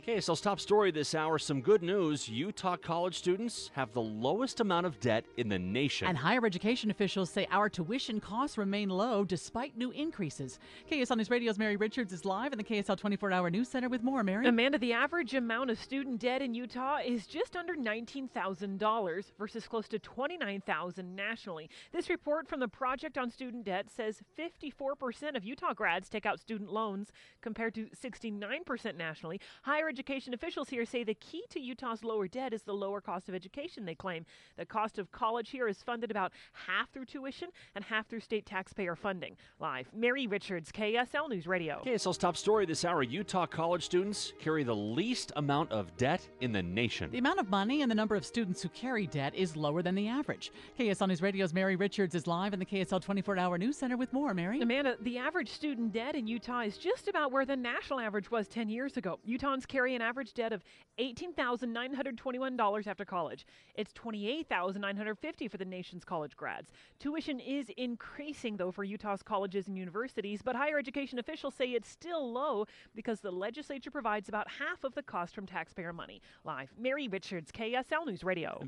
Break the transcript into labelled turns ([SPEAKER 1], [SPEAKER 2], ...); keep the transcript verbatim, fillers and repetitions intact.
[SPEAKER 1] Okay, so top story this hour. Some good news. Utah college students have the lowest amount of debt in the nation.
[SPEAKER 2] And higher education officials say our tuition costs remain low despite new increases. K S L News Radio's Mary Richards is live in the K S L twenty-four hour News Center with more. Mary?
[SPEAKER 3] Amanda, the average amount of student debt in Utah is just under nineteen thousand dollars versus close to twenty-nine thousand dollars nationally. This report from the Project on Student Debt says fifty-four percent of Utah grads take out student loans compared to sixty-nine percent nationally. Higher education officials here say the key to Utah's lower debt is the lower cost of education. They claim the cost of college here is funded about half through tuition and half through state taxpayer funding. Live, Mary Richards, K S L News Radio.
[SPEAKER 1] K S L's top story this hour. Utah college students carry the least amount of debt in the nation.
[SPEAKER 2] The amount of money and the number of students who carry debt is lower than the average. K S L News Radio's Mary Richards is live in the K S L twenty-four hour News Center with more. Mary?
[SPEAKER 3] Amanda, the average student debt in Utah is just about where the national average was ten years ago. Utahns carry an average debt of eighteen thousand nine hundred twenty-one dollars after college. It's twenty-eight thousand nine hundred fifty dollars for the nation's college grads. Tuition is increasing, though, for Utah's colleges and universities, but higher education officials say it's still low because the legislature provides about half of the cost from taxpayer money. Live, Mary Richards, K S L News Radio.